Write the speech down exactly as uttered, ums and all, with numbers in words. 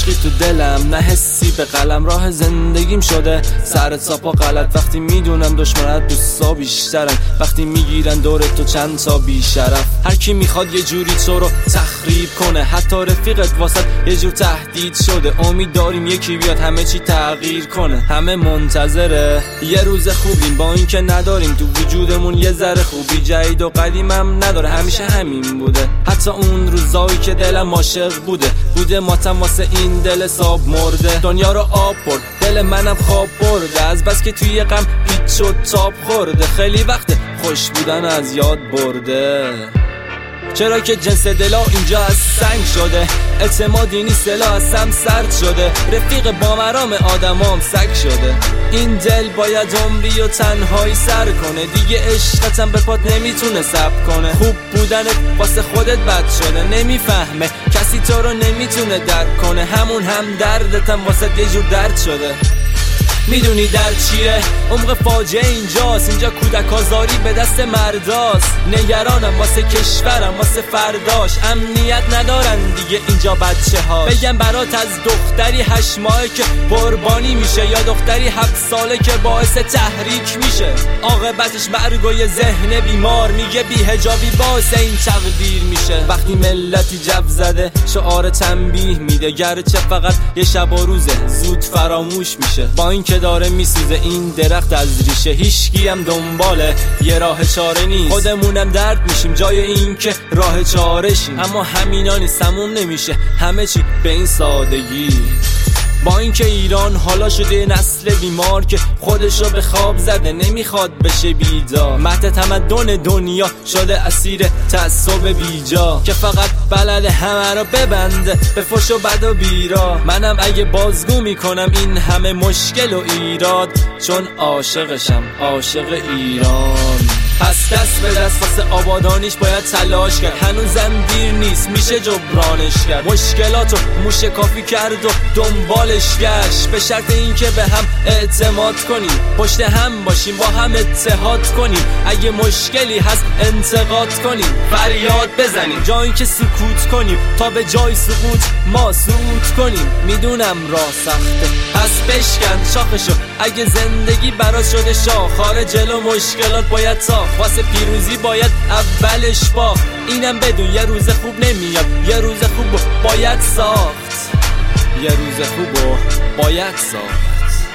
عشقی تو دلم، نه حسی به قلم راه زندگیم شده. سر ساپا غلط وقتی میدونم دشمنت دوستا بیشترن، وقتی میگیرن دور تو چند تا بیشرف. هر کی میخواد یه جوری تو رو تخریب کنه، حتی رفیقت واسط یه جور تهدید شده. امید داریم یکی بیاد همه چی تغییر کنه، همه منتظره یه روز خوبیم با اینکه نداریم تو وجودمون یه ذره خوبی. جدید و قدیمم نداره، همیشه همین بوده. حتی اون روزایی که دلم عاشق بوده بوده ماتم واسه این دل ساب مرده. دنیا رو آب برد، دل منم خواب برده، از بس که توی غم هیچ شد تاب خورده. خیلی وقت خوش بودن از یاد برده، چرا که جنس دلا اینجا از سنگ شده. اعتمادی نیست دلا از سم سرد شده، رفیق با مرام آدمام سگ شده. این دل باید عمری و تنهایی سر کنه، دیگه عشقتم به پات نمیتونه صبر کنه. خوب بودنت واسه خودت بد شده، نمیفهمه کسی تو رو نمیتونه درک کنه. همون هم دردتم واسه یه جور درد شده. میدونی در چیه؟ عمق فاجعه اینجاست، اینجا کودک آزاری به دست مرداست. نگرانم واسه کشورم، واسه فرداش، امنیت ندارن دیگه اینجا بچه ها. بگم برات از دختری هشت ماهه که قربانی میشه، یا دختری هفت ساله که باعث تحریک میشه. عاقبتش مرگ و یه ذهن بیمار میگه بی حجابی باعث این تقدیر میشه. وقتی ملتی جو زده شعار تنبیه میده، گرچه فقط یه شب و روزه زود فراموش میشه. با این که داره میسوزه این درخت از ریشه، هیچکی هم دنباله یه راه چاره نیست. خودمونم درد میشیم جای این که راه چاره شیم، اما همینا نیست، تموم نمیشه همه چی به این سادگی. با اینکه ایران حالا شده نسل بیمار که خودشو به خواب زده نمیخواد بشه بیدار. مهد تمدن دنیا شده اسیر تعصب بیجا که فقط بلد همه رو ببنده به فحش و بد و بیرا. منم اگه بازگو میکنم این همه مشکل و ایراد، چون عاشقشم عاشق ایران. پس دست به دست واسه آبادانیش باید تلاش کرد، هنوزم دیر نیست میشه جبرانش کرد. مشکلاتو موشه کافی کرد و دنبالش گشت، به شرط این که به هم اعتماد کنیم، پشت هم باشیم، با هم اتحاد کنیم. اگه مشکلی هست انتقاد کنیم، فریاد بزنیم جایی که سکوت کنیم، تا به جای سقوط ما صعود کنیم. میدونم راه سخته پس بشکن شاخشو، اگه زندگی برات شده شاخاره جلو مشکلات باید تا واسه پیروزی باید اولش با. اینم بدون یه روز خوب نمیاد، یه روز خوب باید ساخت، یه روز خوب باید ساخت.